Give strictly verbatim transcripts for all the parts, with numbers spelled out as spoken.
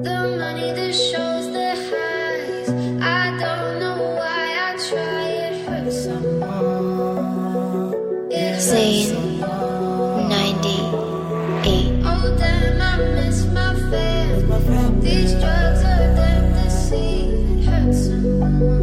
The money that shows the highs. I don't know why I try, it hurts some more. It hurts some more. ninety-eight. Oh damn, I miss my fam. These drugs are damn deceit. It hurts some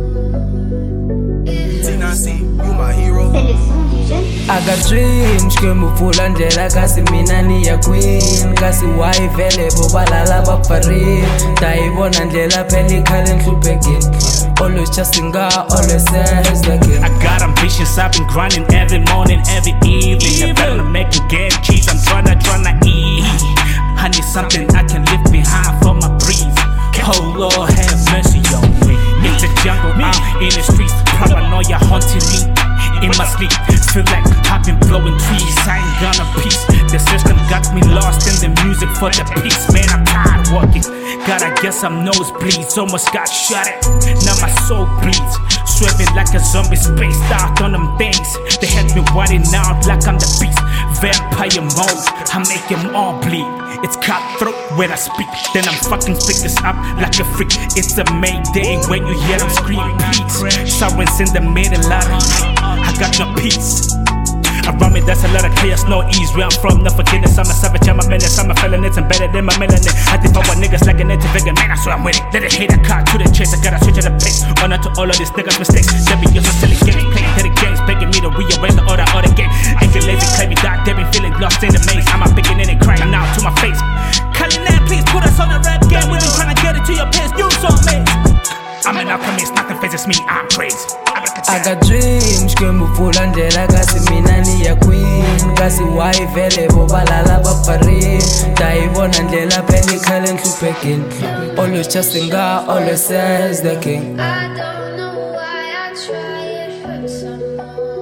more. It hurts some more. You my hero. I got dreams, kuyomuvula ndlela kasi mina niya queen kasi wayivele bobalala bafari tayibona ndlela phela ikhale nhluphekile always just nga always says the kid. I got ambitions, I've been grinding every morning, every evening. I'm better making get cheese, I'm tryna, tryna eat. I need something I can leave behind for my breeze. Oh Lord, have mercy on me. In the jungle, out in the streets, paranoia haunting me. In my sleep, feel like I've been blowing trees. I ain't gonna peace. The system got me lost in the music for the peace. Man, I'm tired of walking. God, I guess I'm nosebleeds. Almost got shot at. Now my soul bleeds. Swerving like a zombie spaced out on them things. They had me whiting out like I'm the beast. Vampire mode, I make them all bleed. It's cutthroat when I speak. Then I'm fucking stick this up like a freak. It's a Mayday when you hear them scream. Please, sirens in the middle of the night. I got no peace. Around me there's a lot of chaos, no ease. Where I'm from, no forgiveness. I'm a savage, I'm a menace, I'm a felon. It's embedded in my melanin. I devour niggas like a native vegan. Man, I swear I'm with it. Let it hate a car to the chase. I gotta switch to the pace. Honor to all of these niggas' mistakes. They be used to silly games, playing dirty games, begging me to rearrange the order of the game. Ain't feel lazy, claim me dark, they been feeling lost in the maze. I'm a beginning and crying out to my face. Calling that, please put us on the rap game. We been trying to get it to your place, you saw me. I'm an alchemist, nothing phases me, I'm crazy. I got dreams, kuyomuvula ndlela kasi mina niya queen kasi wayivele bobalala bafari tayibona ndlela phela ikhale nhluphekile always just nga always says the king. I don't know why I try, it hurts some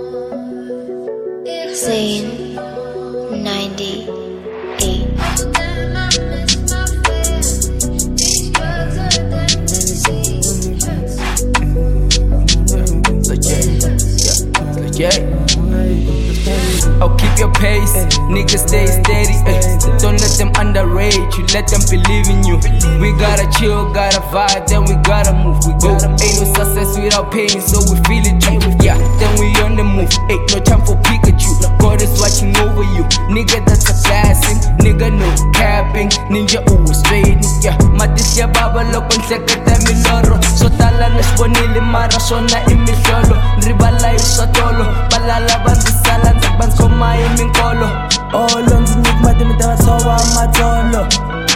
more. It hurts Zane. some more. ninety-eight. Oh damn, I miss my family. These drugs are damn deceit. It hurts some more. Yeah. Oh, keep your pace, niggas stay steady. Ay. Don't let them underrate you, let them believe in you. We gotta chill, gotta vibe, then we gotta move. We go, ain't no success without pain, so we feel it too. Yeah, then we on the move. Ain't no time for Pikachu. God is watching over you, nigga. That's a classic, nigga. No capping, ninja always straight. Yeah, matisya baba loko nhleketa milorho swo tala ni swi vonile mara swona i mihlolo rivala hi swa tolo valala va ndzi sala ndzi va ndzi khoma hi minkolo olo ndzi nyiki mati mi ta va tshova matsolo.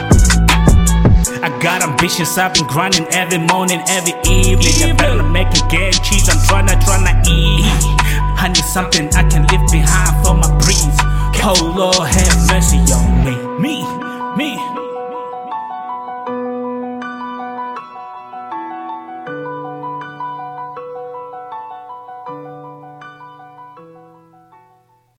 I got ambitions, I've been grinding every morning, every evening. I'm better making get cheese, I'm tryna, tryna eat. I need something I can leave behind for my breeze. Oh Lord, have mercy on me. Me.